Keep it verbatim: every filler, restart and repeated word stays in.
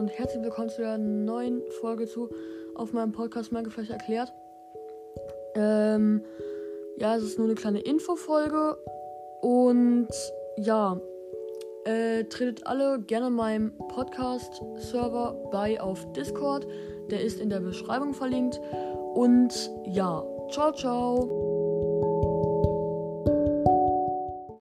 und herzlich willkommen zu der neuen Folge zu auf meinem Podcast Minecraft erklärt. Ähm, ja, es ist nur eine kleine Infofolge und ja, äh, tretet alle gerne meinem Podcast-Server bei auf Discord. Der ist in der Beschreibung verlinkt und ja, ciao, ciao.